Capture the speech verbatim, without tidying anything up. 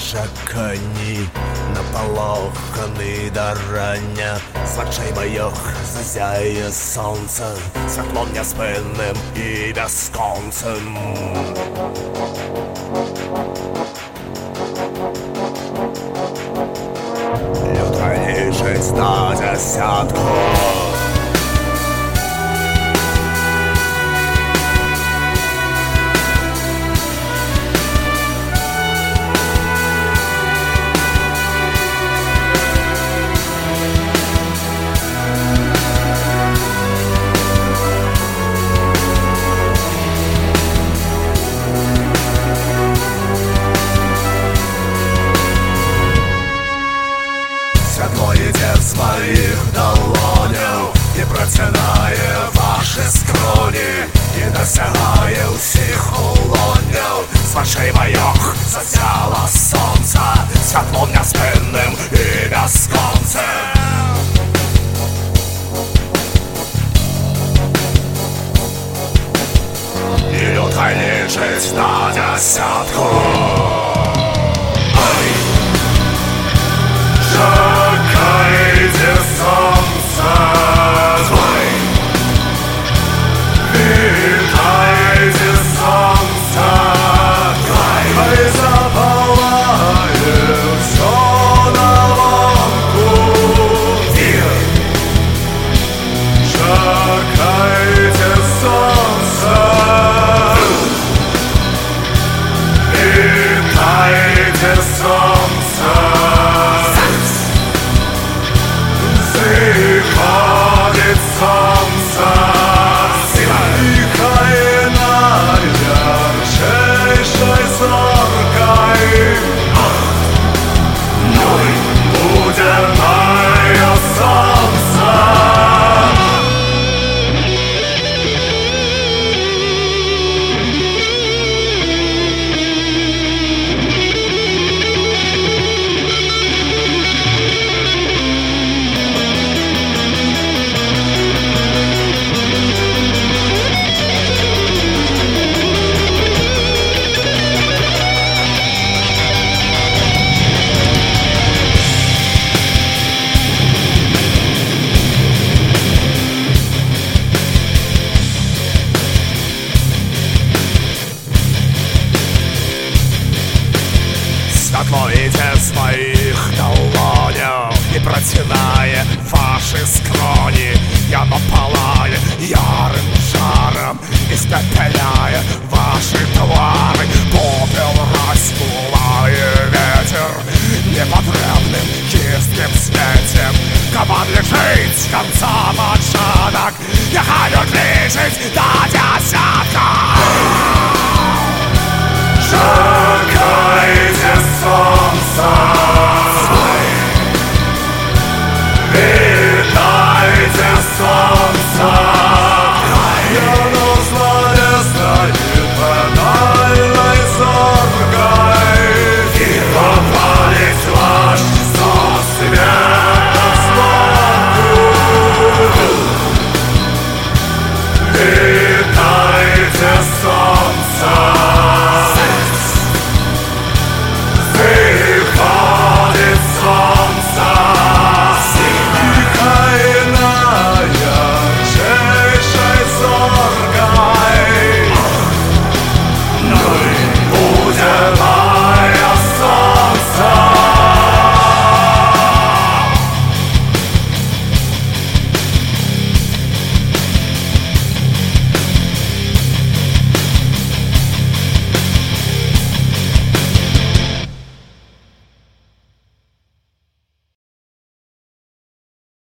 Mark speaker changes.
Speaker 1: чекані, наполоханий до рання, з очей моїх зазяє сонце, світлом неспинним і безконцем. Людей лічить на десятку. Світло йде з моїх долонів і протинає ваші скроні, і досягає усіх улонів. З очей моїх засяло сонце, світлом неспинним і безконцем. І людей лічить на десятку. Чекайте сонце, вітайте сонце, хай запалає все навкруг. Чекайте сонце, вітайте сонце. Приходит солнце, и хай ярчайшей зоркой. Ну и будет мое солнце. Світло йде з моїх долонів і протинає ваші скроні. Яно палає ярим жаром і спепеляє ваші твари. Попел розпулає ветер непотребним чистим світом. Кабан лежить з конца мочанок, нехай лежить до десятка. Чекайте солнце.